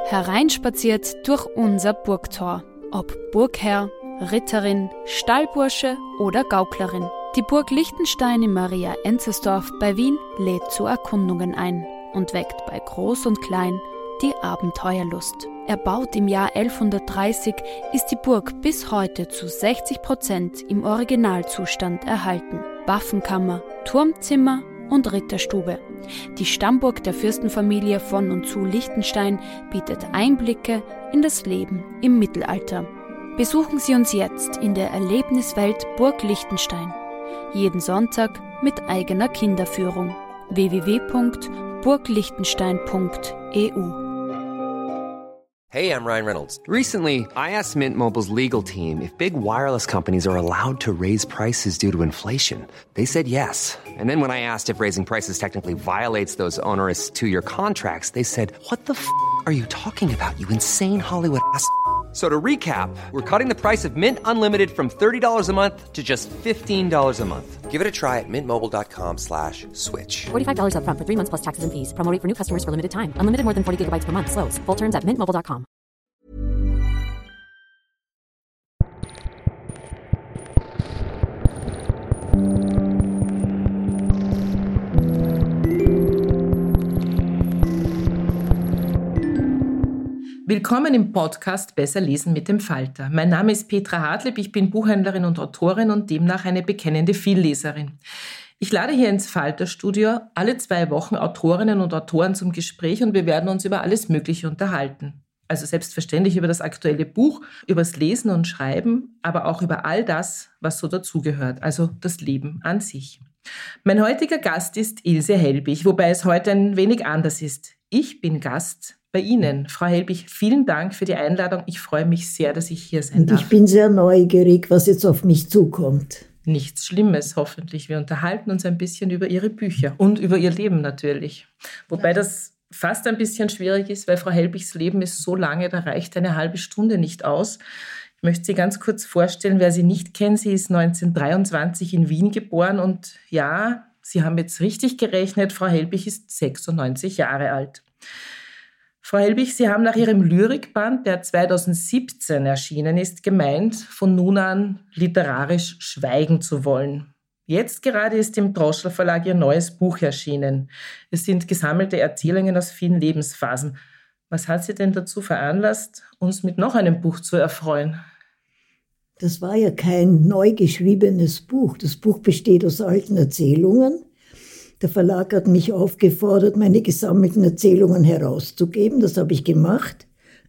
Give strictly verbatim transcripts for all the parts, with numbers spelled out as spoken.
Hereinspaziert durch unser Burgtor. Ob Burgherr, Ritterin, Stallbursche oder Gauklerin. Die Burg Liechtenstein in Maria-Enzersdorf bei Wien lädt zu Erkundungen ein und weckt bei Groß und Klein die Abenteuerlust. Erbaut im Jahr elfhundertdreißig, ist die Burg bis heute zu sechzig Prozent im Originalzustand erhalten. Waffenkammer, Turmzimmer und Ritterstube. Die Stammburg der Fürstenfamilie von und zu Liechtenstein bietet Einblicke in das Leben im Mittelalter. Besuchen Sie uns jetzt in der Erlebniswelt Burg Liechtenstein. Jeden Sonntag mit eigener Kinderführung. w w w punkt burg liechtenstein punkt e u Hey, I'm Ryan Reynolds. Recently, I asked Mint Mobile's legal team if big wireless companies are allowed to raise prices due to inflation. They said yes. And then when I asked if raising prices technically violates those onerous two-year contracts, they said, what the f*** are you talking about, you insane Hollywood ass f- So to recap, we're cutting the price of Mint Unlimited from thirty dollars a month to just fifteen dollars a month. Give it a try at mintmobile.com slash switch. forty-five dollars up front for three months plus taxes and fees. Promo rate for new customers for limited time. Unlimited more than forty gigabytes per month. Slows full terms at mint mobile dot com. Willkommen im Podcast Besser lesen mit dem Falter. Mein Name ist Petra Hartlieb, ich bin Buchhändlerin und Autorin und demnach eine bekennende Vielleserin. Ich lade hier ins Falterstudio alle zwei Wochen Autorinnen und Autoren zum Gespräch und wir werden uns über alles Mögliche unterhalten. Also selbstverständlich über das aktuelle Buch, über das Lesen und Schreiben, aber auch über all das, was so dazugehört, also das Leben an sich. Mein heutiger Gast ist Ilse Helbig, wobei es heute ein wenig anders ist. Ich bin Gast bei Ihnen. Frau Helbig, vielen Dank für die Einladung. Ich freue mich sehr, dass ich hier sein und darf. Ich bin sehr neugierig, was jetzt auf mich zukommt. Nichts Schlimmes, hoffentlich. Wir unterhalten uns ein bisschen über Ihre Bücher und über Ihr Leben natürlich. Wobei das fast ein bisschen schwierig ist, weil Frau Helbigs Leben ist so lange, da reicht eine halbe Stunde nicht aus. Ich möchte Sie ganz kurz vorstellen, wer Sie nicht kennt. Sie ist neunzehnhundertdreiundzwanzig in Wien geboren und ja, Sie haben jetzt richtig gerechnet, Frau Helbig ist sechsundneunzig Jahre alt. Frau Helbig, Sie haben nach Ihrem Lyrikband, der zweitausendsiebzehn erschienen ist, gemeint, von nun an literarisch schweigen zu wollen. Jetzt gerade ist im Droschl Verlag Ihr neues Buch erschienen. Es sind gesammelte Erzählungen aus vielen Lebensphasen. Was hat Sie denn dazu veranlasst, uns mit noch einem Buch zu erfreuen? Das war ja kein neu geschriebenes Buch. Das Buch besteht aus alten Erzählungen. Der Verlag hat mich aufgefordert, meine gesammelten Erzählungen herauszugeben. Das habe ich gemacht,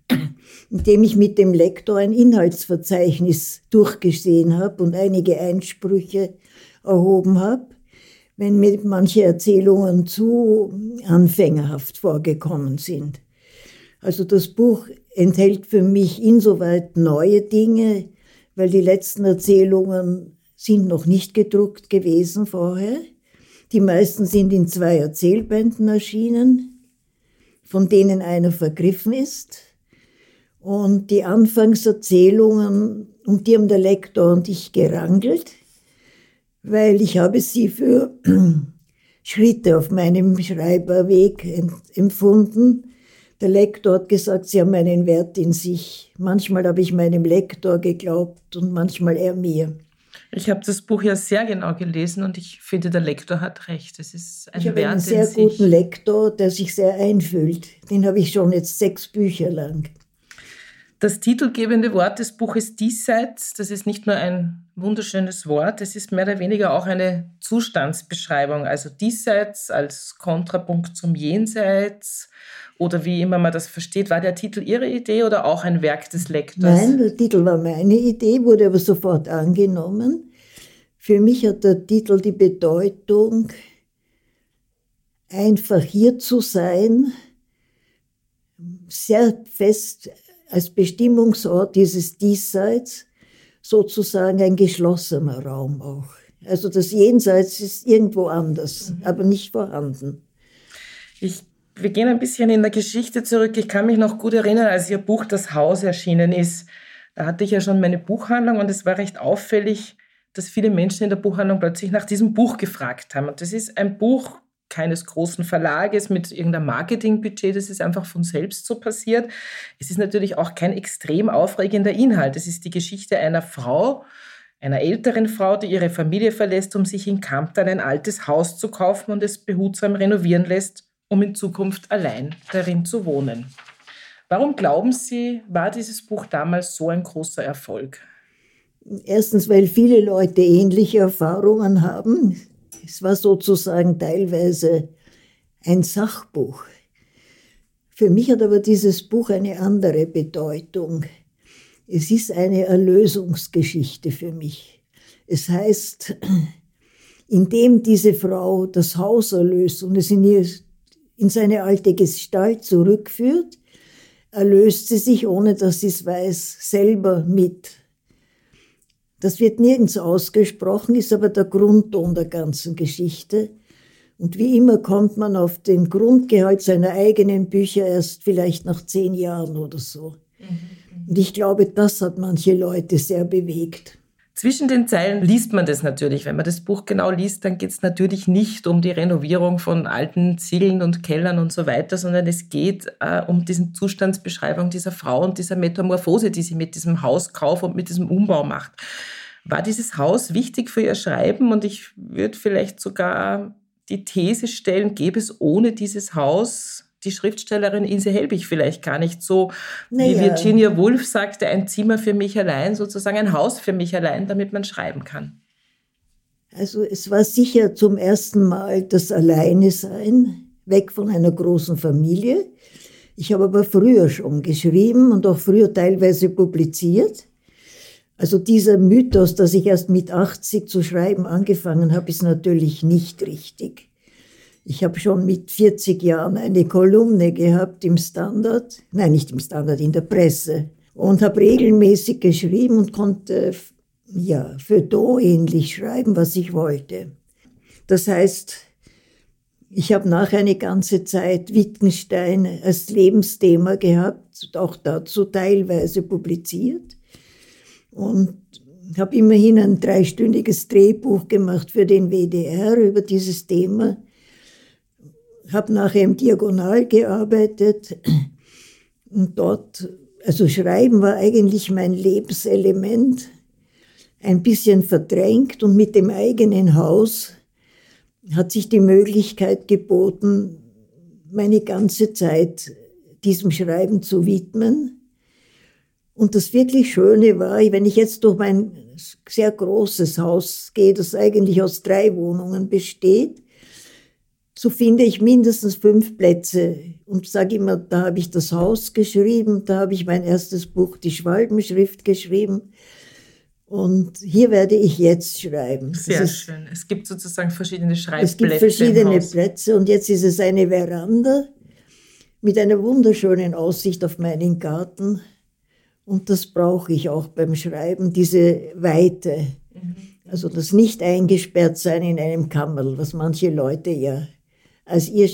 indem ich mit dem Lektor ein Inhaltsverzeichnis durchgesehen habe und einige Einsprüche erhoben habe, wenn mir manche Erzählungen zu anfängerhaft vorgekommen sind. Also das Buch enthält für mich insoweit neue Dinge, weil die letzten Erzählungen sind noch nicht gedruckt gewesen vorher. Die meisten sind in zwei Erzählbänden erschienen, von denen einer vergriffen ist. Und die Anfangserzählungen, um die haben der Lektor und ich gerangelt, weil ich habe sie für Schritte auf meinem Schreiberweg empfunden. Der Lektor hat gesagt, sie haben einen Wert in sich. Manchmal habe ich meinem Lektor geglaubt und manchmal er mir. Ich habe das Buch ja sehr genau gelesen und ich finde, der Lektor hat recht. Es ist ein ich habe Wert einen sehr in sich. guten Lektor, der sich sehr einfühlt. Den habe ich schon jetzt sechs Bücher lang. Das titelgebende Wort des Buches Diesseits, das ist nicht nur ein wunderschönes Wort, es ist mehr oder weniger auch eine Zustandsbeschreibung. Also Diesseits als Kontrapunkt zum Jenseits oder wie immer man das versteht. War der Titel Ihre Idee oder auch ein Werk des Lektors? Nein, der Titel war meine Idee, wurde aber sofort angenommen. Für mich hat der Titel die Bedeutung, einfach hier zu sein, sehr fest als Bestimmungsort dieses Diesseits, sozusagen ein geschlossener Raum auch. Also das Jenseits ist irgendwo anders, mhm. aber nicht vorhanden. Ich, wir gehen ein bisschen in der Geschichte zurück. Ich kann mich noch gut erinnern, als Ihr Buch Das Haus erschienen ist. Da hatte ich ja schon meine Buchhandlung und es war recht auffällig, dass viele Menschen in der Buchhandlung plötzlich nach diesem Buch gefragt haben. Und das ist ein Buch, keines großen Verlages mit irgendeinem Marketingbudget, das ist einfach von selbst so passiert. Es ist natürlich auch kein extrem aufregender Inhalt. Es ist die Geschichte einer Frau, einer älteren Frau, die ihre Familie verlässt, um sich in Kamptal ein altes Haus zu kaufen und es behutsam renovieren lässt, um in Zukunft allein darin zu wohnen. Warum glauben Sie, war dieses Buch damals so ein großer Erfolg? Erstens, weil viele Leute ähnliche Erfahrungen haben. Es war sozusagen teilweise ein Sachbuch. Für mich hat aber dieses Buch eine andere Bedeutung. Es ist eine Erlösungsgeschichte für mich. Es heißt, indem diese Frau das Haus erlöst und es in, ihr, in seine alte Gestalt zurückführt, erlöst sie sich, ohne dass sie es weiß, selber mit. Das wird nirgends ausgesprochen, ist aber der Grundton der ganzen Geschichte. Und wie immer kommt man auf den Grundgehalt seiner eigenen Bücher erst vielleicht nach zehn Jahren oder so. Mhm. Und ich glaube, das hat manche Leute sehr bewegt. Zwischen den Zeilen liest man das natürlich. Wenn man das Buch genau liest, dann geht es natürlich nicht um die Renovierung von alten Ziegeln und Kellern und so weiter, sondern es geht äh, um diese Zustandsbeschreibung dieser Frau und dieser Metamorphose, die sie mit diesem Hauskauf und mit diesem Umbau macht. War dieses Haus wichtig für ihr Schreiben? Und ich würde vielleicht sogar die These stellen, gäbe es ohne dieses Haus die Schriftstellerin Ilse Helbig vielleicht gar nicht so, naja, wie Virginia Woolf sagte, ein Zimmer für mich allein, sozusagen ein Haus für mich allein, damit man schreiben kann. Also es war sicher zum ersten Mal das Alleine-Sein, weg von einer großen Familie. Ich habe aber früher schon geschrieben und auch früher teilweise publiziert. Also dieser Mythos, dass ich erst mit achtzig zu schreiben angefangen habe, ist natürlich nicht richtig. Ich habe schon mit vierzig Jahren eine Kolumne gehabt im Standard, nein, nicht im Standard, in der Presse, und habe regelmäßig geschrieben und konnte ja Feuilleton ähnlich schreiben, was ich wollte. Das heißt, ich habe nachher eine ganze Zeit Wittgenstein als Lebensthema gehabt, auch dazu teilweise publiziert, und habe immerhin ein dreistündiges Drehbuch gemacht für den W D R über dieses Thema. Habe nachher im Diagonal gearbeitet und dort, also Schreiben war eigentlich mein Lebenselement, ein bisschen verdrängt, und mit dem eigenen Haus hat sich die Möglichkeit geboten, meine ganze Zeit diesem Schreiben zu widmen. Und das wirklich Schöne war, wenn ich jetzt durch mein sehr großes Haus gehe, das eigentlich aus drei Wohnungen besteht, so finde ich mindestens fünf Plätze und sage immer, da habe ich das Haus geschrieben, da habe ich mein erstes Buch, die Schwalbenschrift, geschrieben, und hier werde ich jetzt schreiben. Sehr ist, schön. Es gibt sozusagen verschiedene Schreibplätze. Es gibt verschiedene Plätze, und jetzt ist es eine Veranda mit einer wunderschönen Aussicht auf meinen Garten, und das brauche ich auch beim Schreiben, diese Weite. Mhm. Also das nicht eingesperrt sein in einem Kammerl, was manche Leute ja als ihr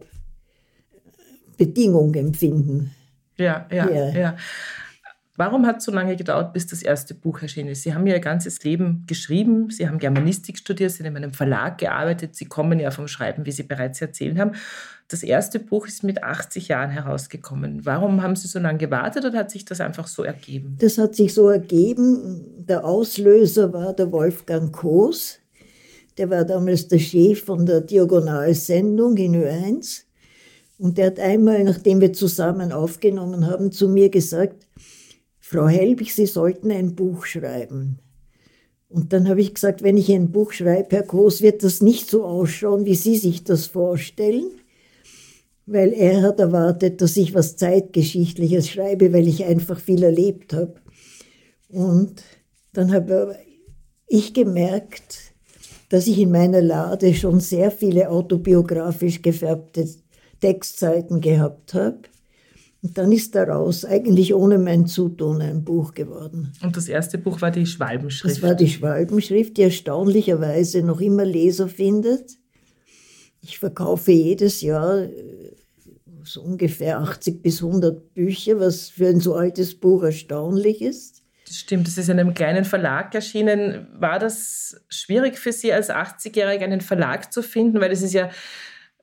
Schreibbedingung empfinden. Ja, ja, ja, ja. Warum hat es so lange gedauert, bis das erste Buch erschienen ist? Sie haben ja Ihr ganzes Leben geschrieben, Sie haben Germanistik studiert, Sie haben in einem Verlag gearbeitet, Sie kommen ja vom Schreiben, wie Sie bereits erzählt haben. Das erste Buch ist mit achtzig Jahren herausgekommen. Warum haben Sie so lange gewartet, oder hat sich das einfach so ergeben? Das hat sich so ergeben. Der Auslöser war der Wolfgang Koos. Der war damals der Chef von der Diagonalsendung in Ö eins. Und der hat einmal, nachdem wir zusammen aufgenommen haben, zu mir gesagt, Frau Helbig, Sie sollten ein Buch schreiben. Und dann habe ich gesagt, wenn ich ein Buch schreibe, Herr Koos, wird das nicht so ausschauen, wie Sie sich das vorstellen. Weil er hat erwartet, dass ich was Zeitgeschichtliches schreibe, weil ich einfach viel erlebt habe. Und dann habe ich gemerkt, dass ich in meiner Lade schon sehr viele autobiografisch gefärbte Textseiten gehabt habe. Und dann ist daraus eigentlich ohne mein Zutun ein Buch geworden. Und das erste Buch war die Schwalbenschrift? Das war die Schwalbenschrift, die erstaunlicherweise noch immer Leser findet. Ich verkaufe jedes Jahr so ungefähr achtzig bis hundert Bücher, was für ein so altes Buch erstaunlich ist. Das stimmt, das ist in einem kleinen Verlag erschienen. War das schwierig für Sie als achtzigjährige einen Verlag zu finden? Weil es ist ja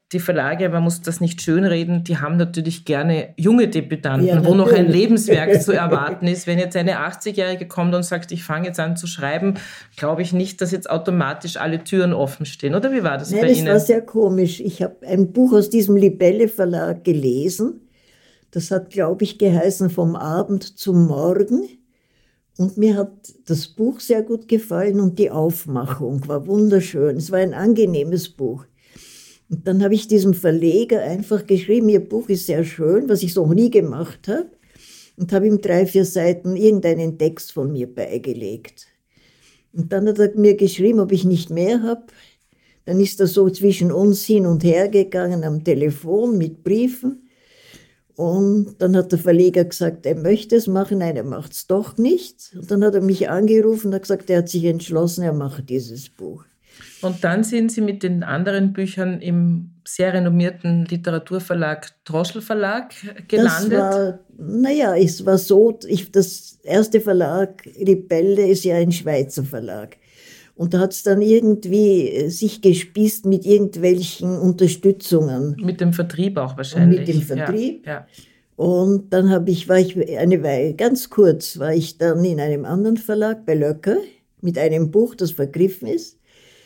die Verlage, man muss das nicht schönreden, die haben natürlich gerne junge Debütanten, ja, wo noch ein Lebenswerk zu erwarten ist. Wenn jetzt eine achtzigjährige kommt und sagt, ich fange jetzt an zu schreiben, glaube ich nicht, dass jetzt automatisch alle Türen offen stehen. Oder wie war das Nein, bei das Ihnen? Das war sehr komisch. Ich habe ein Buch aus diesem Libelle Verlag gelesen. Das hat, glaube ich, geheißen Vom Abend zum Morgen. Und mir hat das Buch sehr gut gefallen und die Aufmachung war wunderschön. Es war ein angenehmes Buch. Und dann habe ich diesem Verleger einfach geschrieben, Ihr Buch ist sehr schön, was ich so noch nie gemacht habe, und habe ihm drei, vier Seiten irgendeinen Text von mir beigelegt. Und dann hat er mir geschrieben, ob ich nicht mehr habe. Dann ist er so zwischen uns hin und her gegangen am Telefon mit Briefen. Und dann hat der Verleger gesagt, er möchte es machen, nein, er macht es doch nicht. Und dann hat er mich angerufen und hat gesagt, er hat sich entschlossen, er macht dieses Buch. Und dann sind Sie mit den anderen Büchern im sehr renommierten Literaturverlag Droschl Verlag gelandet? Das war, naja, es war so, ich, das erste Verlag, Libelle, ist ja ein Schweizer Verlag. Und da hat es dann irgendwie sich gespießt mit irgendwelchen Unterstützungen. Mit dem Vertrieb auch wahrscheinlich. Und mit dem Vertrieb. Ja, ja. Und dann habe ich, war ich eine Weile, ganz kurz, war ich dann in einem anderen Verlag bei Löcker mit einem Buch, das vergriffen ist.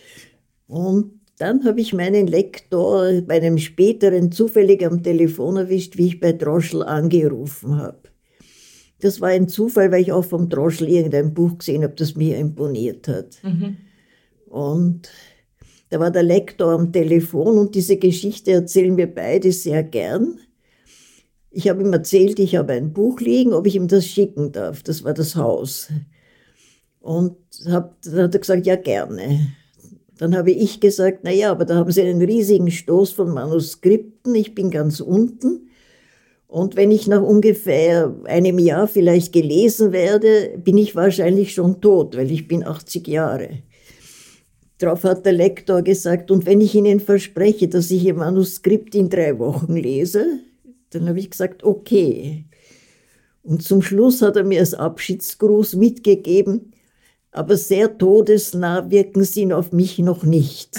Und dann habe ich meinen Lektor bei einem späteren zufällig am Telefon erwischt, wie ich bei Droschl angerufen habe. Das war ein Zufall, weil ich auch vom Droschl irgendein Buch gesehen habe, das mir imponiert hat. Mhm. Und da war der Lektor am Telefon und diese Geschichte erzählen wir beide sehr gern. Ich habe ihm erzählt, ich habe ein Buch liegen, ob ich ihm das schicken darf. Das war das Haus. Und hab, dann hat er gesagt, ja gerne. Dann habe ich gesagt, na ja, aber da haben Sie einen riesigen Stoß von Manuskripten, ich bin ganz unten. Und wenn ich nach ungefähr einem Jahr vielleicht gelesen werde, bin ich wahrscheinlich schon tot, weil ich bin achtzig Jahre. Darauf hat der Lektor gesagt, und wenn ich Ihnen verspreche, dass ich Ihr Manuskript in drei Wochen lese, dann habe ich gesagt, okay. Und zum Schluss hat er mir als Abschiedsgruß mitgegeben, aber sehr todesnah wirken Sie auf mich noch nicht.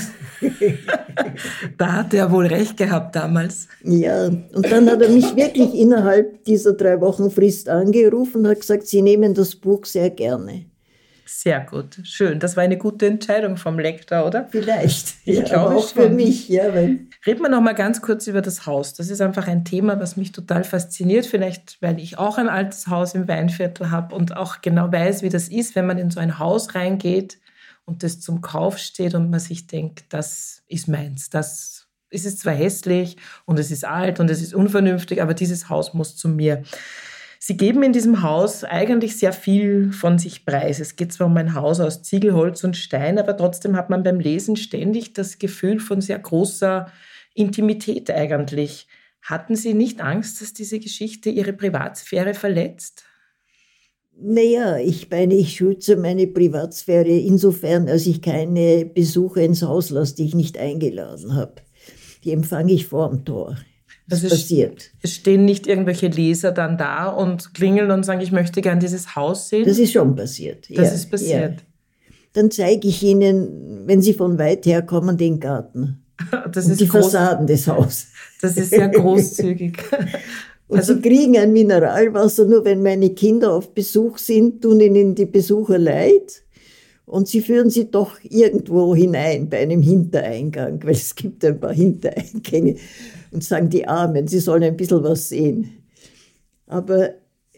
Da hat er wohl recht gehabt damals. Ja, und dann hat er mich wirklich innerhalb dieser drei Wochen Frist angerufen und hat gesagt, Sie nehmen das Buch sehr gerne. Sehr gut, schön. Das war eine gute Entscheidung vom Lektor, oder? Vielleicht, ich ja, glaube aber auch schon. Für mich. Ja, weil Reden wir noch mal ganz kurz über das Haus. Das ist einfach ein Thema, was mich total fasziniert. Vielleicht, weil ich auch ein altes Haus im Weinviertel habe und auch genau weiß, wie das ist, wenn man in so ein Haus reingeht und das zum Kauf steht und man sich denkt, das ist meins. Das ist es zwar hässlich und es ist alt und es ist unvernünftig, aber dieses Haus muss zu mir. Sie geben in diesem Haus eigentlich sehr viel von sich preis. Es geht zwar um ein Haus aus Ziegelholz und Stein, aber trotzdem hat man beim Lesen ständig das Gefühl von sehr großer Intimität eigentlich. Hatten Sie nicht Angst, dass diese Geschichte Ihre Privatsphäre verletzt? Naja, ich meine, ich schütze meine Privatsphäre insofern, als ich keine Besucher ins Haus lasse, die ich nicht eingeladen habe. Die empfange ich vor dem Tor. Das also passiert. Es stehen nicht irgendwelche Leser dann da und klingeln und sagen, ich möchte gern dieses Haus sehen? Das ist schon passiert. Das ja, ist passiert. Ja. Dann zeige ich Ihnen, wenn Sie von weit her kommen, den Garten. Das und ist die groß, Fassaden des Hauses. Das ist sehr großzügig. Und also, Sie kriegen ein Mineralwasser, nur wenn meine Kinder auf Besuch sind, tun ihnen die Besucher leid. Und sie führen sie doch irgendwo hinein, bei einem Hintereingang, weil es gibt ein paar Hintereingänge, und sagen die Armen, sie sollen ein bisschen was sehen. Aber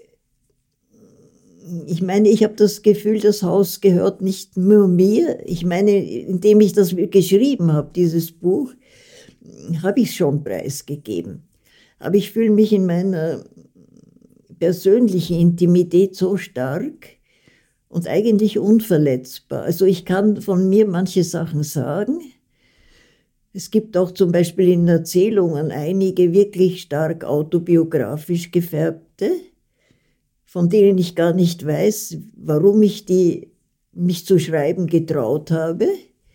ich meine, ich habe das Gefühl, das Haus gehört nicht nur mir. Ich meine, indem ich das geschrieben habe, dieses Buch, habe ich es schon preisgegeben. Aber ich fühle mich in meiner persönlichen Intimität so stark und eigentlich unverletzbar. Also ich kann von mir manche Sachen sagen. Es gibt auch zum Beispiel in Erzählungen einige wirklich stark autobiografisch gefärbte, von denen ich gar nicht weiß, warum ich die mich zu schreiben getraut habe.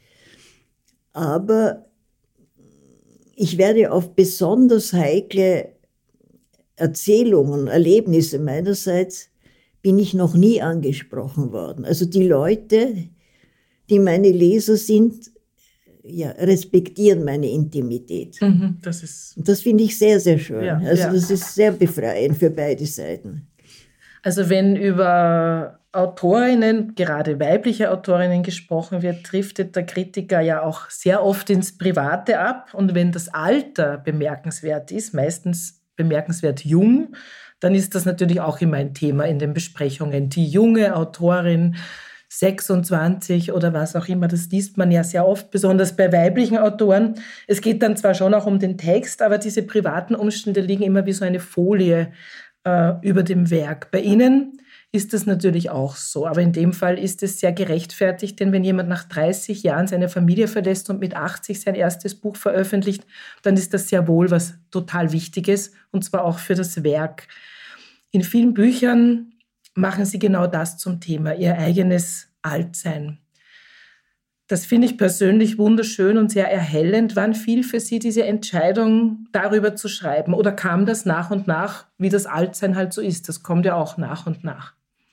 Aber ich werde auf besonders heikle Erzählungen, Erlebnisse meinerseits, bin ich noch nie angesprochen worden. Also die Leute, die meine Leser sind, ja, respektieren meine Intimität. Mhm, das ist... Das finde ich sehr, sehr schön. Ja, also ja. das ist sehr befreiend für beide Seiten. Also wenn über Autorinnen, gerade weibliche Autorinnen gesprochen wird, driftet der Kritiker ja auch sehr oft ins Private ab. Und wenn das Alter bemerkenswert ist, meistens bemerkenswert jung, dann ist das natürlich auch immer ein Thema in den Besprechungen. Die junge Autorin, sechsundzwanzig oder was auch immer, das liest man ja sehr oft, besonders bei weiblichen Autoren. Es geht dann zwar schon auch um den Text, aber diese privaten Umstände liegen immer wie so eine Folie äh, über dem Werk. Bei Ihnen ist das natürlich auch so, aber in dem Fall ist es sehr gerechtfertigt, denn wenn jemand nach dreißig Jahren seine Familie verlässt und mit achtzig sein erstes Buch veröffentlicht, dann ist das sehr wohl was total Wichtiges, und zwar auch für das Werk. In vielen Büchern machen Sie genau das zum Thema, Ihr eigenes Altsein. Das finde ich persönlich wunderschön und sehr erhellend. Wann fiel für Sie diese Entscheidung, darüber zu schreiben? Oder kam das nach und nach, wie das Altsein halt so ist? Das kommt ja auch nach und nach.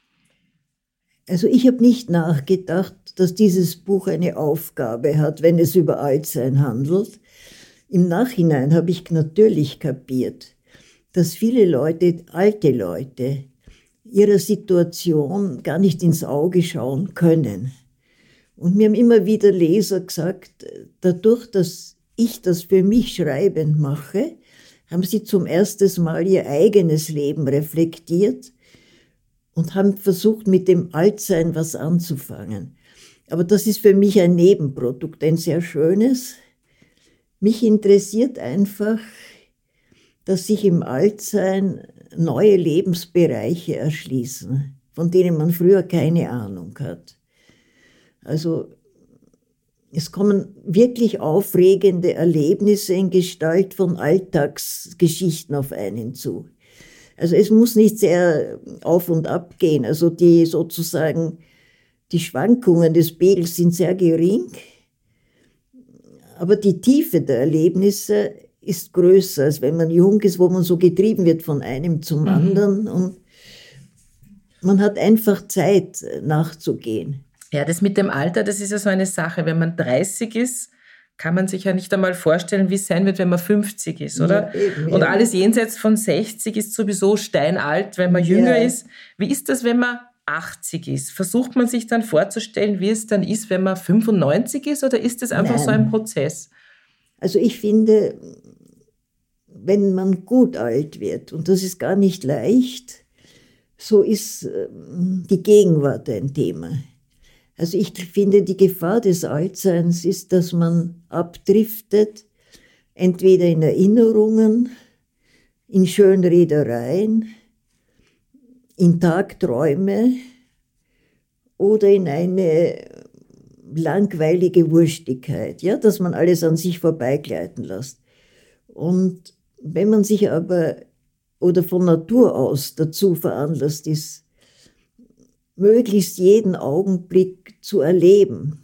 Also ich habe nicht nachgedacht, dass dieses Buch eine Aufgabe hat, wenn es über Altsein handelt. Im Nachhinein habe ich natürlich kapiert, dass viele Leute, alte Leute, ihrer Situation gar nicht ins Auge schauen können. Und mir haben immer wieder Leser gesagt, dadurch, dass ich das für mich schreibend mache, haben sie zum ersten Mal ihr eigenes Leben reflektiert und haben versucht, mit dem Altsein was anzufangen. Aber das ist für mich ein Nebenprodukt, ein sehr schönes. Mich interessiert einfach, dass sich im Altsein neue Lebensbereiche erschließen, von denen man früher keine Ahnung hat. Also es kommen wirklich aufregende Erlebnisse in Gestalt von Alltagsgeschichten auf einen zu. Also es muss nicht sehr auf und ab gehen. Also die sozusagen, die Schwankungen des Pegels sind sehr gering, aber die Tiefe der Erlebnisse ist größer, als wenn man jung ist, wo man so getrieben wird von einem zum mhm. anderen. Und man hat einfach Zeit, nachzugehen. Ja, das mit dem Alter, das ist ja so eine Sache. Wenn man dreißig ist, kann man sich ja nicht einmal vorstellen, wie es sein wird, wenn man fünfzig ist, oder? Ja, eben, und alles jenseits von sechzig ist sowieso steinalt, wenn man jünger ja. ist. Wie ist das, wenn man achtzig ist? Versucht man sich dann vorzustellen, wie es dann ist, wenn man fünfundneunzig ist, oder ist das einfach Nein. so ein Prozess? Also ich finde, wenn man gut alt wird, und das ist gar nicht leicht, so ist die Gegenwart ein Thema. Also ich finde, die Gefahr des Altseins ist, dass man abdriftet, entweder in Erinnerungen, in Schönredereien, in Tagträume oder in eine langweilige Wurstigkeit, ja, dass man alles an sich vorbeigleiten lässt. Und wenn man sich aber oder von Natur aus dazu veranlasst ist, möglichst jeden Augenblick zu erleben,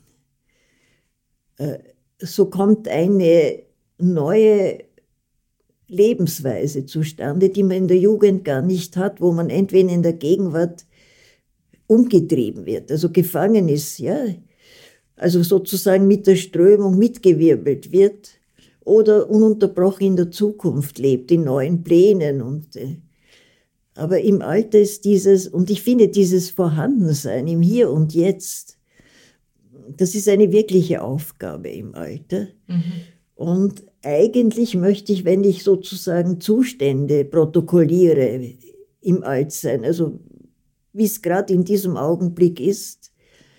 so kommt eine neue Lebensweise zustande, die man in der Jugend gar nicht hat, wo man entweder in der Gegenwart umgetrieben wird, also gefangen ist, ja, also sozusagen mit der Strömung mitgewirbelt wird oder ununterbrochen in der Zukunft lebt, in neuen Plänen. Und, äh, aber im Alter ist dieses, und ich finde dieses Vorhandensein im Hier und Jetzt, das ist eine wirkliche Aufgabe im Alter. Mhm. Und eigentlich möchte ich, wenn ich sozusagen Zustände protokolliere im Altsein, also wie es gerade in diesem Augenblick ist,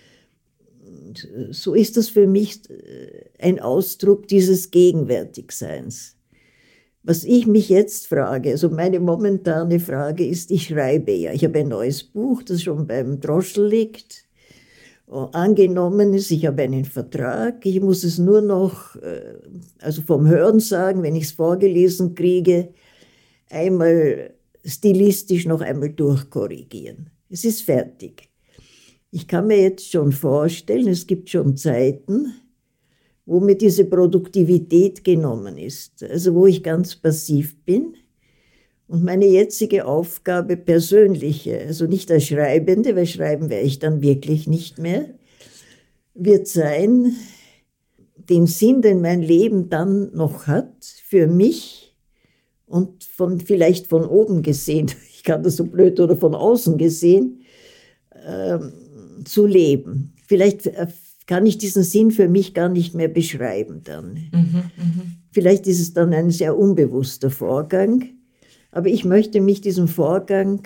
so ist das für mich ein Ausdruck dieses Gegenwärtigseins. Was ich mich jetzt frage, also meine momentane Frage ist, ich schreibe ja, ich habe ein neues Buch, das schon beim Droschl liegt, angenommen ist, ich habe einen Vertrag, ich muss es nur noch, also vom Hören sagen, wenn ich es vorgelesen kriege, einmal stilistisch noch einmal durchkorrigieren. Es ist fertig. Ich kann mir jetzt schon vorstellen, es gibt schon Zeiten, wo mir diese Produktivität genommen ist, also wo ich ganz passiv bin und meine jetzige Aufgabe persönliche, also nicht als Schreibende, weil schreiben werde ich dann wirklich nicht mehr, wird sein, den Sinn, den mein Leben dann noch hat, für mich und von, vielleicht von oben gesehen, ich kann das so blöd oder von außen gesehen, ähm, zu leben. Vielleicht kann ich diesen Sinn für mich gar nicht mehr beschreiben dann. Mhm, mh. Vielleicht ist es dann ein sehr unbewusster Vorgang, aber ich möchte mich diesem Vorgang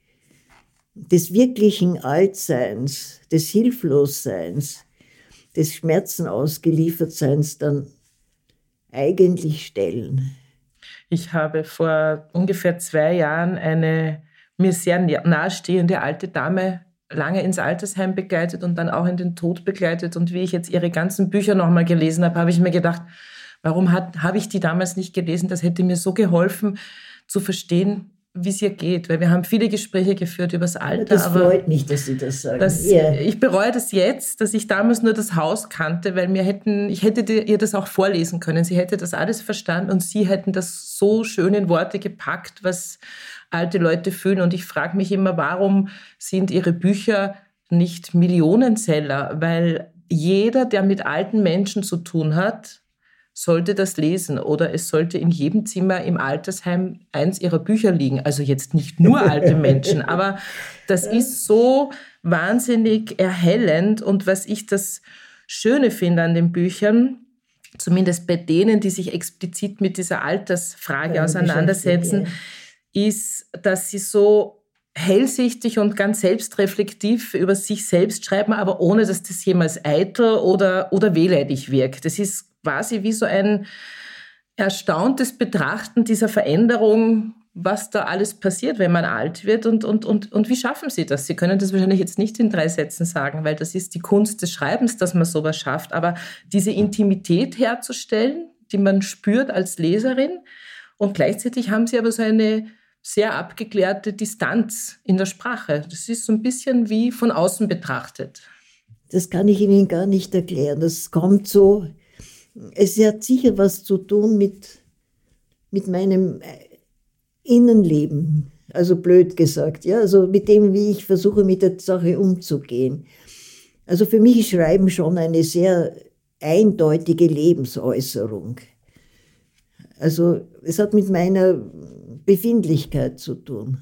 des wirklichen Altseins, des Hilflosseins, des Schmerzen ausgeliefertseins dann eigentlich stellen. Ich habe vor ungefähr zwei Jahren eine mir sehr nahestehende alte Dame lange ins Altersheim begleitet und dann auch in den Tod begleitet. Und wie ich jetzt ihre ganzen Bücher nochmal gelesen habe, habe ich mir gedacht, warum hat, habe ich die damals nicht gelesen? Das hätte mir so geholfen, zu verstehen, wie es ihr geht. Weil wir haben viele Gespräche geführt über das Alter. Das aber freut mich, dass Sie das sagen. Das, yeah. Ich bereue das jetzt, dass ich damals nur das Haus kannte, weil mir hätten, ich hätte ihr das auch vorlesen können. Sie hätte das alles verstanden und Sie hätten das so schön in Worte gepackt, was alte Leute fühlen. Und ich frage mich immer, warum sind Ihre Bücher nicht Millionenseller? Weil jeder, der mit alten Menschen zu tun hat, sollte das lesen oder es sollte in jedem Zimmer im Altersheim eins ihrer Bücher liegen. Also jetzt nicht nur alte Menschen, aber das ist so wahnsinnig erhellend. Und was ich das Schöne finde an den Büchern, zumindest bei denen, die sich explizit mit dieser Altersfrage ja, auseinandersetzen, ja. ist, dass sie so hellsichtig und ganz selbstreflektiv über sich selbst schreiben, aber ohne, dass das jemals eitel oder, oder wehleidig wirkt. Das ist quasi wie so ein erstauntes Betrachten dieser Veränderung, was da alles passiert, wenn man alt wird und, und, und, und wie schaffen Sie das? Sie können das wahrscheinlich jetzt nicht in drei Sätzen sagen, weil das ist die Kunst des Schreibens, dass man sowas schafft, aber diese Intimität herzustellen, die man spürt als Leserin und gleichzeitig haben Sie aber so eine sehr abgeklärte Distanz in der Sprache. Das ist so ein bisschen wie von außen betrachtet. Das kann ich Ihnen gar nicht erklären. Das kommt so, es hat sicher was zu tun mit, mit meinem Innenleben, also blöd gesagt, ja, also mit dem, wie ich versuche, mit der Sache umzugehen. Also für mich ist Schreiben schon eine sehr eindeutige Lebensäußerung. Also es hat mit meiner Befindlichkeit zu tun.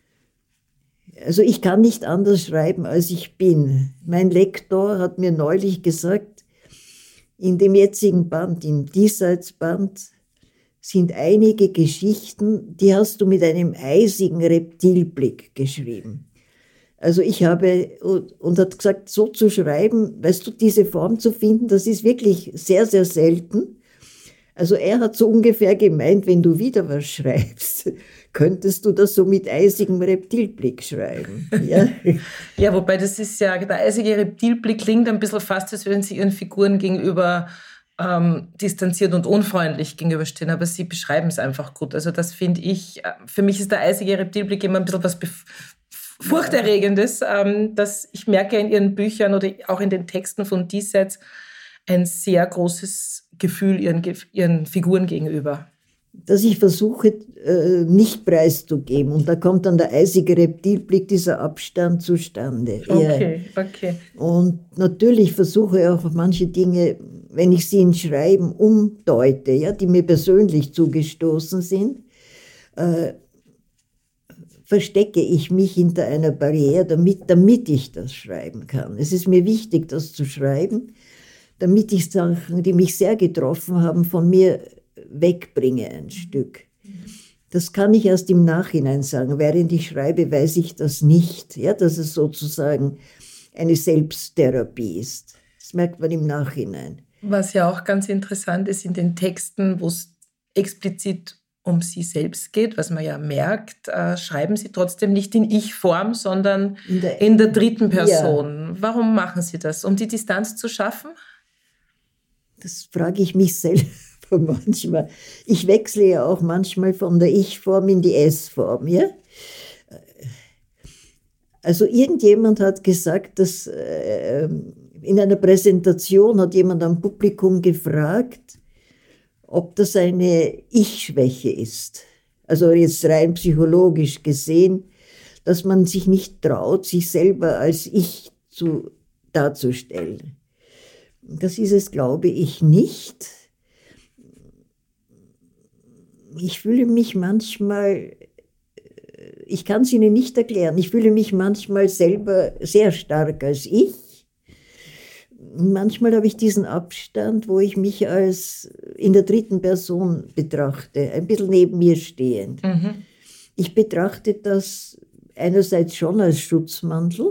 Also ich kann nicht anders schreiben, als ich bin. Mein Lektor hat mir neulich gesagt, in dem jetzigen Band, im Diesseitsband, sind einige Geschichten, die hast du mit einem eisigen Reptilblick geschrieben. Also ich habe, und hat gesagt, so zu schreiben, weißt du, diese Form zu finden, das ist wirklich sehr, sehr selten. Also er hat so ungefähr gemeint, wenn du wieder was schreibst, könntest du das so mit eisigem Reptilblick schreiben. Ja, ja, wobei das ist ja, der eisige Reptilblick klingt ein bisschen fast, als würden Sie Ihren Figuren gegenüber ähm, distanziert und unfreundlich gegenüberstehen, aber Sie beschreiben es einfach gut. Also das finde ich, für mich ist der eisige Reptilblick immer ein bisschen was Bef- Furchterregendes, ähm, dass ich merke in Ihren Büchern oder auch in den Texten von Diesseits ein sehr großes Gefühl ihren, ihren Figuren gegenüber. Dass ich versuche, äh, nicht preiszugeben. Und da kommt dann der eisige Reptilblick, dieser Abstand zustande. Okay, ja. okay. Und natürlich versuche ich auch manche Dinge, wenn ich sie in Schreiben umdeute, ja, die mir persönlich zugestoßen sind, äh, verstecke ich mich hinter einer Barriere, damit, damit ich das schreiben kann. Es ist mir wichtig, das zu schreiben, damit ich Sachen, die mich sehr getroffen haben, von mir wegbringe ein Stück. Das kann ich erst im Nachhinein sagen. Während ich schreibe, weiß ich das nicht, ja, dass es sozusagen eine Selbsttherapie ist. Das merkt man im Nachhinein. Was ja auch ganz interessant ist in den Texten, wo es explizit um Sie selbst geht, was man ja merkt, äh, schreiben Sie trotzdem nicht in Ich-Form, sondern in der, in der dritten Person. Ja. Warum machen Sie das? Um die Distanz zu schaffen? Das frage ich mich selber manchmal. Ich wechsle ja auch manchmal von der Ich-Form in die Es-Form. Ja? Also irgendjemand hat gesagt, dass äh, in einer Präsentation hat jemand am Publikum gefragt, ob das eine Ich-Schwäche ist. Also jetzt rein psychologisch gesehen, dass man sich nicht traut, sich selber als Ich zu, darzustellen. Das ist es, glaube ich, nicht. Ich fühle mich manchmal, ich kann es Ihnen nicht erklären, ich fühle mich manchmal selber sehr stark als ich. Manchmal habe ich diesen Abstand, wo ich mich als in der dritten Person betrachte, ein bisschen neben mir stehend. Mhm. Ich betrachte das einerseits schon als Schutzmantel.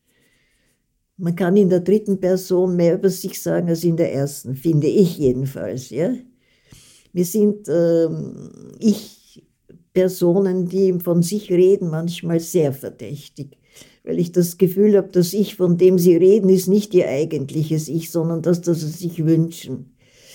Man kann in der dritten Person mehr über sich sagen als in der ersten, finde ich jedenfalls, ja. Wir sind ähm, Ich-Personen, die von sich reden, manchmal sehr verdächtig, weil ich das Gefühl habe, das Ich, von dem sie reden, ist nicht ihr eigentliches Ich, sondern das, das sie sich wünschen.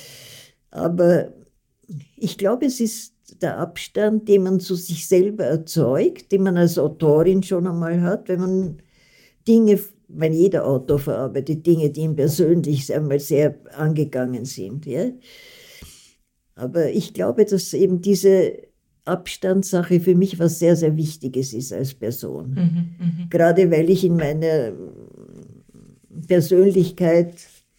Aber ich glaube, es ist der Abstand, den man zu sich selber erzeugt, den man als Autorin schon einmal hat, wenn man Dinge, wenn jeder Autor verarbeitet Dinge, die ihm persönlich einmal sehr angegangen sind, ja. Aber ich glaube, dass eben diese Abstandssache für mich was sehr, sehr Wichtiges ist als Person. Mhm, mh. Gerade weil ich in meiner Persönlichkeit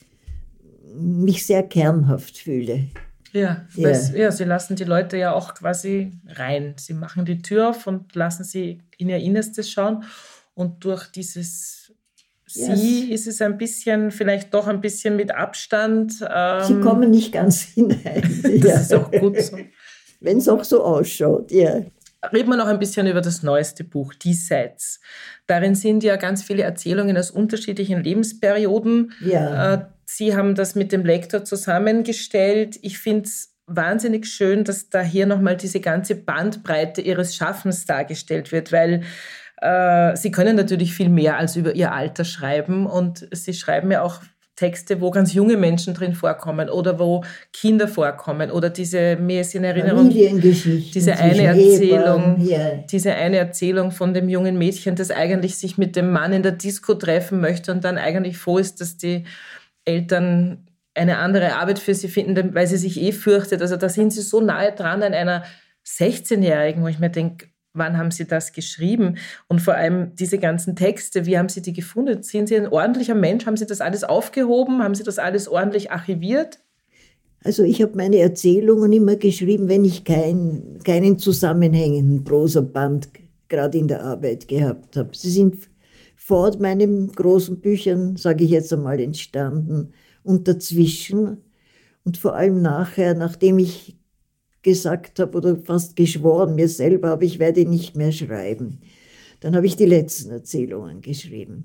mich sehr kernhaft fühle. Ja, ja. Es, ja, Sie lassen die Leute ja auch quasi rein. Sie machen die Tür auf und lassen sie in ihr Innerstes schauen. Und durch dieses Sie yes. ist es ein bisschen, vielleicht doch ein bisschen mit Abstand. Ähm, Sie kommen nicht ganz hinein. Das ja. ist auch gut so. Wenn es auch so ausschaut, ja. Reden wir noch ein bisschen über das neueste Buch, Diesseits. Darin sind ja ganz viele Erzählungen aus unterschiedlichen Lebensperioden. Ja. Sie haben das mit dem Lektor zusammengestellt. Ich finde es wahnsinnig schön, dass da hier nochmal diese ganze Bandbreite Ihres Schaffens dargestellt wird, weil äh, Sie können natürlich viel mehr als über Ihr Alter schreiben und Sie schreiben ja auch Texte, wo ganz junge Menschen drin vorkommen oder wo Kinder vorkommen oder diese, mir ist in Erinnerung, diese eine Erzählung, ja. diese eine Erzählung von dem jungen Mädchen, das eigentlich sich mit dem Mann in der Disco treffen möchte und dann eigentlich froh ist, dass die Eltern eine andere Arbeit für sie finden, weil sie sich eh fürchtet. Also da sind sie so nahe dran an einer sechzehnjährigen, wo ich mir denke, wann haben Sie das geschrieben? Und vor allem diese ganzen Texte, wie haben Sie die gefunden? Sind Sie ein ordentlicher Mensch? Haben Sie das alles aufgehoben? Haben Sie das alles ordentlich archiviert? Also ich habe meine Erzählungen immer geschrieben, wenn ich kein, keinen zusammenhängenden Prosaband gerade in der Arbeit gehabt habe. Sie sind vor meinen großen Büchern, sage ich jetzt einmal, entstanden und dazwischen und vor allem nachher, nachdem ich gesagt habe oder fast geschworen mir selber habe, ich werde nicht mehr schreiben. Dann habe ich die letzten Erzählungen geschrieben.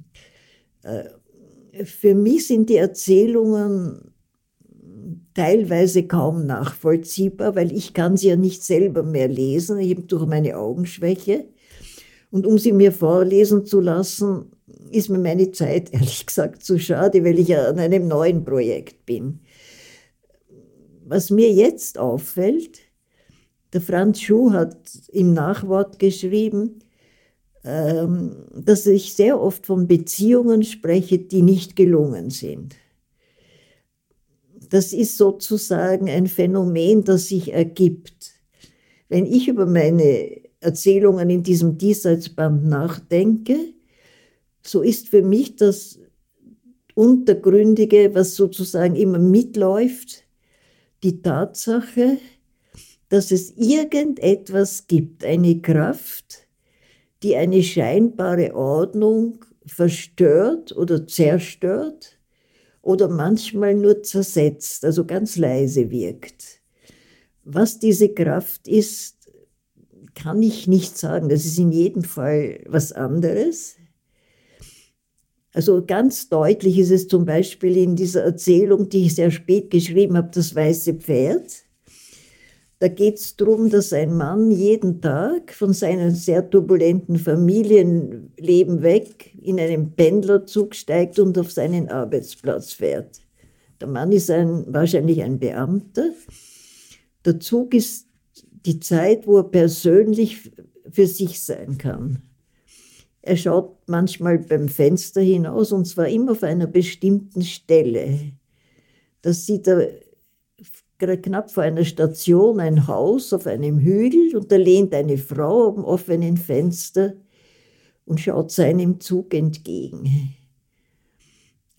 Für mich sind die Erzählungen teilweise kaum nachvollziehbar, weil ich kann sie ja nicht selber mehr lesen, eben durch meine Augenschwäche. Und um sie mir vorlesen zu lassen, ist mir meine Zeit, ehrlich gesagt, zu schade, weil ich ja an einem neuen Projekt bin. Was mir jetzt auffällt, der Franz Schuh hat im Nachwort geschrieben, dass ich sehr oft von Beziehungen spreche, die nicht gelungen sind. Das ist sozusagen ein Phänomen, das sich ergibt. Wenn ich über meine Erzählungen in diesem Diesseitsband nachdenke, so ist für mich das Untergründige, was sozusagen immer mitläuft, die Tatsache, dass es irgendetwas gibt, eine Kraft, die eine scheinbare Ordnung verstört oder zerstört oder manchmal nur zersetzt, also ganz leise wirkt. Was diese Kraft ist, kann ich nicht sagen. Das ist in jedem Fall was anderes. Also ganz deutlich ist es zum Beispiel in dieser Erzählung, die ich sehr spät geschrieben habe, Das weiße Pferd. Da geht es darum, dass ein Mann jeden Tag von seinem sehr turbulenten Familienleben weg in einen Pendlerzug steigt und auf seinen Arbeitsplatz fährt. Der Mann ist ein, wahrscheinlich ein Beamter. Der Zug ist die Zeit, wo er persönlich für sich sein kann. Er schaut manchmal beim Fenster hinaus und zwar immer auf einer bestimmten Stelle. Das sieht er knapp vor einer Station, ein Haus auf einem Hügel und da lehnt eine Frau am offenen Fenster und schaut seinem Zug entgegen.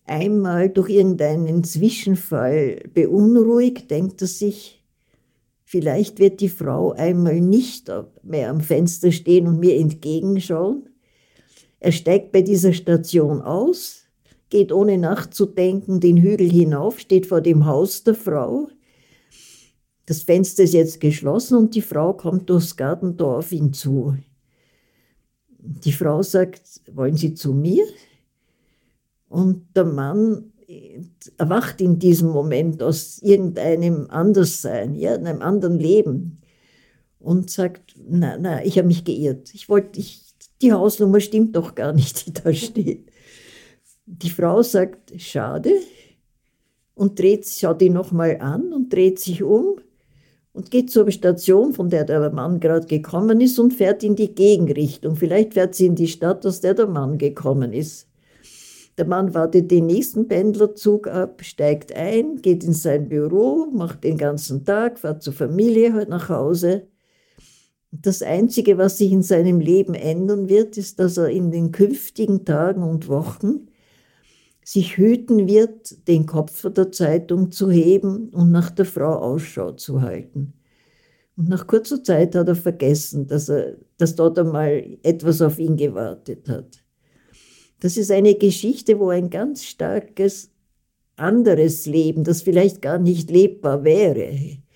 einmal durch irgendeinen Zwischenfall beunruhigt, denkt er sich, vielleicht wird die Frau einmal nicht mehr am Fenster stehen und mir entgegenschauen. Er steigt bei dieser Station aus, geht ohne nachzudenken den Hügel hinauf, steht vor dem Haus der Frau. Das Fenster ist jetzt geschlossen und die Frau kommt durchs Gartentor auf ihn zu. Die Frau sagt, wollen Sie zu mir? Und der Mann erwacht in diesem Moment aus irgendeinem Anderssein, ja, in einem anderen Leben und sagt, nein, nein, ich habe mich geirrt. Ich wollte, ich, die Hausnummer stimmt doch gar nicht, die da steht. Die Frau sagt, schade, und dreht, schaut ihn nochmal an und dreht sich um und geht zur Station, von der der Mann gerade gekommen ist, und fährt in die Gegenrichtung. Vielleicht fährt sie in die Stadt, aus der der Mann gekommen ist. Der Mann wartet den nächsten Pendlerzug ab, steigt ein, geht in sein Büro, macht den ganzen Tag, fährt zur Familie, halt nach Hause. Das Einzige, was sich in seinem Leben ändern wird, ist, dass er in den künftigen Tagen und Wochen sich hüten wird, den Kopf von der Zeitung zu heben und nach der Frau Ausschau zu halten. Und nach kurzer Zeit hat er vergessen, dass, er, dass dort einmal etwas auf ihn gewartet hat. Das ist eine Geschichte, wo ein ganz starkes anderes Leben, das vielleicht gar nicht lebbar wäre,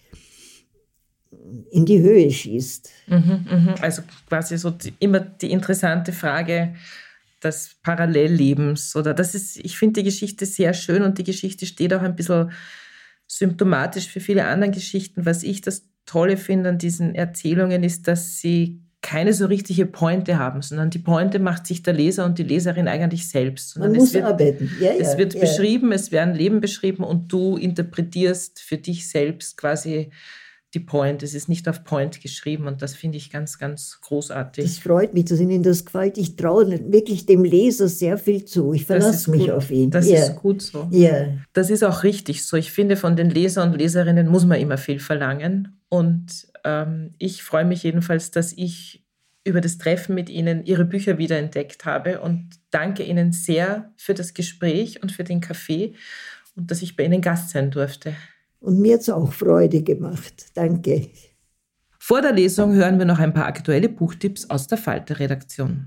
in die Höhe schießt. Mhm, mhm. Also quasi so die, immer die interessante Frage des Parallellebens. Oder das ist, ich finde die Geschichte sehr schön und die Geschichte steht auch ein bisschen symptomatisch für viele andere Geschichten. Was ich das Tolle finde an diesen Erzählungen ist, dass sie keine so richtige Pointe haben, sondern die Pointe macht sich der Leser und die Leserin eigentlich selbst. Man muss es wird, arbeiten. Ja, es ja, wird ja. beschrieben, es werden Leben beschrieben und du interpretierst für dich selbst quasi die Point. Es ist nicht auf Point geschrieben und das finde ich ganz, ganz großartig. Das freut mich, dass Ihnen das gefällt. Ich traue wirklich dem Leser sehr viel zu. Ich verlasse mich gut. auf ihn. Das ja. ist gut so. Ja. Das ist auch richtig so. Ich finde, von den Leser und Leserinnen muss man immer viel verlangen. Und ähm, ich freue mich jedenfalls, dass ich über das Treffen mit Ihnen Ihre Bücher wiederentdeckt habe und danke Ihnen sehr für das Gespräch und für den Kaffee und dass ich bei Ihnen Gast sein durfte. Und mir hat es auch Freude gemacht. Danke. Vor der Lesung hören wir noch ein paar aktuelle Buchtipps aus der Falter-Redaktion.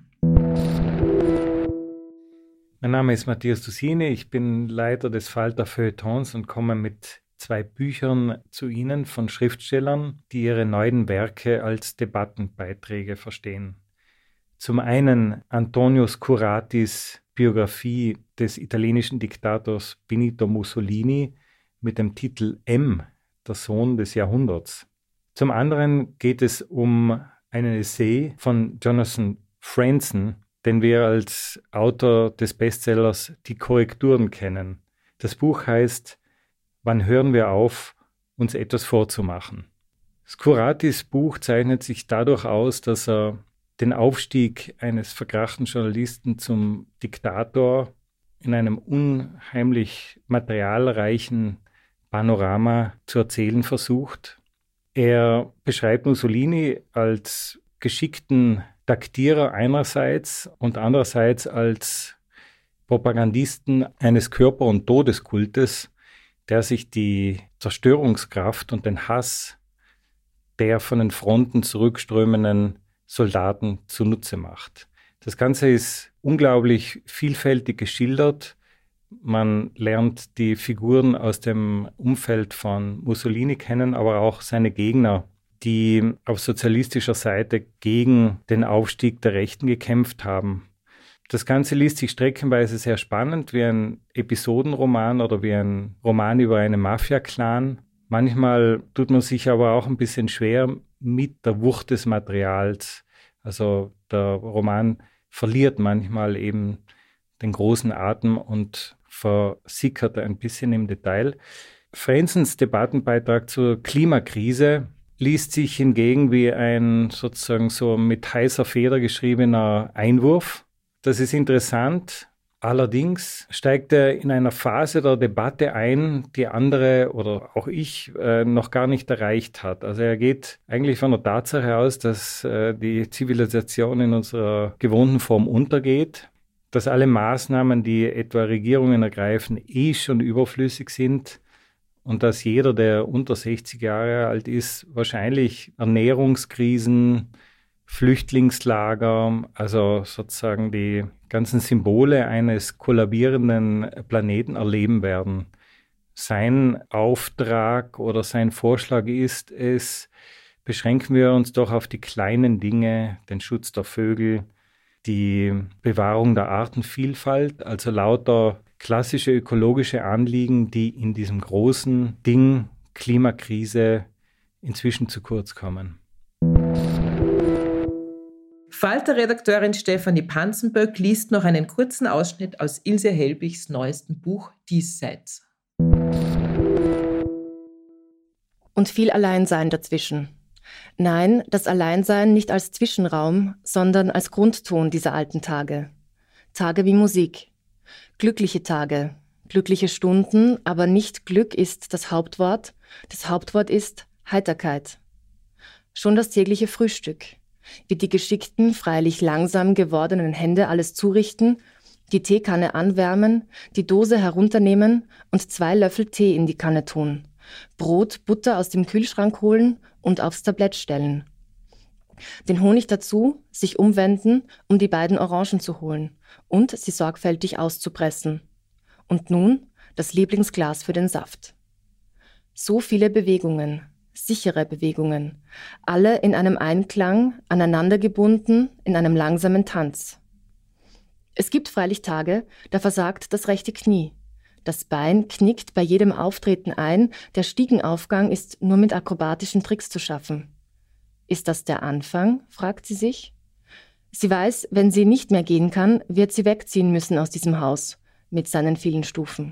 Mein Name ist Matthias Dusine, ich bin Leiter des Falter Feuilletons und komme mit zwei Büchern zu Ihnen von Schriftstellern, die ihre neuen Werke als Debattenbeiträge verstehen. Zum einen Antonio Scuratis Biografie des italienischen Diktators Benito Mussolini mit dem Titel M, der Sohn des Jahrhunderts. Zum anderen geht es um einen Essay von Jonathan Franzen, den wir als Autor des Bestsellers Die Korrekturen kennen. Das Buch heißt Wann hören wir auf, uns etwas vorzumachen? Scuratis Buch zeichnet sich dadurch aus, dass er den Aufstieg eines verkrachten Journalisten zum Diktator in einem unheimlich materialreichen Panorama zu erzählen versucht. Er beschreibt Mussolini als geschickten Taktierer einerseits und andererseits als Propagandisten eines Körper- und Todeskultes, der sich die Zerstörungskraft und den Hass der von den Fronten zurückströmenden Soldaten zunutze macht. Das Ganze ist unglaublich vielfältig geschildert. Man lernt die Figuren aus dem Umfeld von Mussolini kennen, aber auch seine Gegner, die auf sozialistischer Seite gegen den Aufstieg der Rechten gekämpft haben. Das Ganze liest sich streckenweise sehr spannend, wie ein Episodenroman oder wie ein Roman über einen Mafia-Clan. Manchmal tut man sich aber auch ein bisschen schwer mit der Wucht des Materials. Also der Roman verliert manchmal eben den großen Atem und versickert ein bisschen im Detail. Franzens Debattenbeitrag zur Klimakrise liest sich hingegen wie ein sozusagen so mit heißer Feder geschriebener Einwurf. Das ist interessant. Allerdings steigt er in einer Phase der Debatte ein, die andere oder auch ich äh, noch gar nicht erreicht hat. Also er geht eigentlich von der Tatsache aus, dass äh, die Zivilisation in unserer gewohnten Form untergeht. dass alle Maßnahmen, die etwa Regierungen ergreifen, eh schon überflüssig sind und dass jeder, der unter sechzig Jahre alt ist, wahrscheinlich Ernährungskrisen, Flüchtlingslager, also sozusagen die ganzen Symbole eines kollabierenden Planeten erleben werden. Sein Auftrag oder sein Vorschlag ist es, beschränken wir uns doch auf die kleinen Dinge, den Schutz der Vögel, die Bewahrung der Artenvielfalt, also lauter klassische ökologische Anliegen, die in diesem großen Ding Klimakrise inzwischen zu kurz kommen. Falter-Redakteurin Stefanie Panzenböck liest noch einen kurzen Ausschnitt aus Ilse Helbigs neuestem Buch Diesseits. Und viel Alleinsein dazwischen. Nein, das Alleinsein nicht als Zwischenraum, sondern als Grundton dieser alten Tage. Tage wie Musik. Glückliche Tage, glückliche Stunden, aber nicht Glück ist das Hauptwort. Das Hauptwort ist Heiterkeit. Schon das tägliche Frühstück. Wie die geschickten, freilich langsam gewordenen Hände alles zurichten, die Teekanne anwärmen, die Dose herunternehmen und zwei Löffel Tee in die Kanne tun. Brot, Butter aus dem Kühlschrank holen und aufs Tablett stellen. Den Honig dazu, sich umwenden, um die beiden Orangen zu holen und sie sorgfältig auszupressen. Und nun das Lieblingsglas für den Saft. So viele Bewegungen, sichere Bewegungen, alle in einem Einklang, aneinander gebunden, in einem langsamen Tanz. Es gibt freilich Tage, da versagt das rechte Knie. Das Bein knickt bei jedem Auftreten ein, der Stiegenaufgang ist nur mit akrobatischen Tricks zu schaffen. Ist das der Anfang, fragt sie sich. Sie weiß, wenn sie nicht mehr gehen kann, wird sie wegziehen müssen aus diesem Haus, mit seinen vielen Stufen.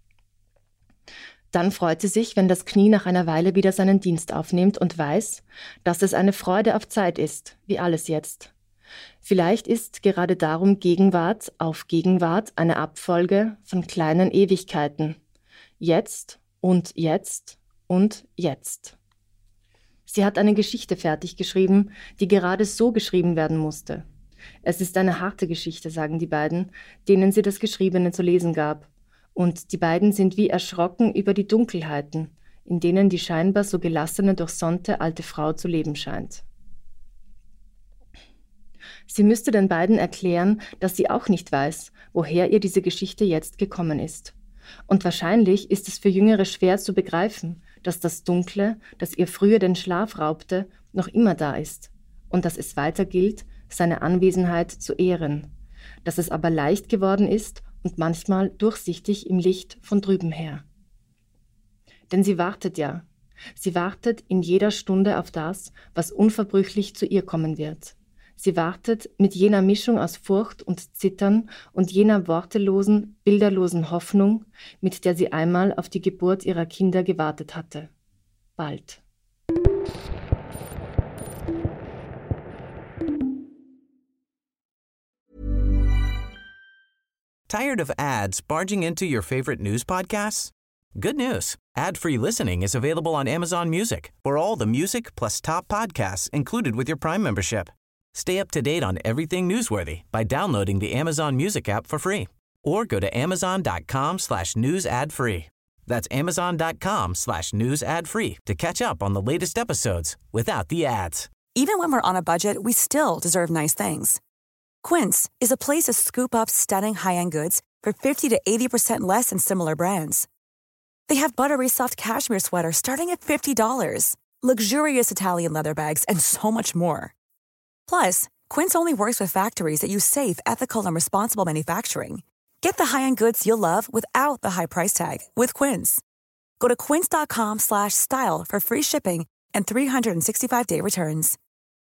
Dann freut sie sich, wenn das Knie nach einer Weile wieder seinen Dienst aufnimmt und weiß, dass es eine Freude auf Zeit ist, wie alles jetzt. Vielleicht ist gerade darum Gegenwart auf Gegenwart eine Abfolge von kleinen Ewigkeiten. Jetzt und jetzt und jetzt. Sie hat eine Geschichte fertig geschrieben, die gerade so geschrieben werden musste. Es ist eine harte Geschichte, sagen die beiden, denen sie das Geschriebene zu lesen gab. Und die beiden sind wie erschrocken über die Dunkelheiten, in denen die scheinbar so gelassene, durchsonnte alte Frau zu leben scheint. Sie müsste den beiden erklären, dass sie auch nicht weiß, woher ihr diese Geschichte jetzt gekommen ist. Und wahrscheinlich ist es für Jüngere schwer zu begreifen, dass das Dunkle, das ihr früher den Schlaf raubte, noch immer da ist und dass es weiter gilt, seine Anwesenheit zu ehren, dass es aber leicht geworden ist und manchmal durchsichtig im Licht von drüben her. Denn sie wartet ja, sie wartet in jeder Stunde auf das, was unverbrüchlich zu ihr kommen wird. Sie wartet mit jener Mischung aus Furcht und Zittern und jener wortelosen, bilderlosen Hoffnung, mit der sie einmal auf die Geburt ihrer Kinder gewartet hatte. Bald. Tired of ads barging into your favorite news podcasts? Good news. Ad-free listening is available on Amazon Music for all the music plus top podcasts included with your Prime membership. Stay up to date on everything newsworthy by downloading the Amazon Music app for free or go to amazon.com slash news ad free. That's amazon.com slash news ad free to catch up on the latest episodes without the ads. Even when we're on a budget, we still deserve nice things. Quince is a place to scoop up stunning high-end goods for fifty to eighty percent less than similar brands. They have buttery soft cashmere sweaters starting at fifty dollars, luxurious Italian leather bags, and so much more. Plus, Quince only works with factories that use safe, ethical, and responsible manufacturing. Get the high-end goods you'll love without the high price tag with Quince. Go to quince.com slash style for free shipping and three sixty-five day returns.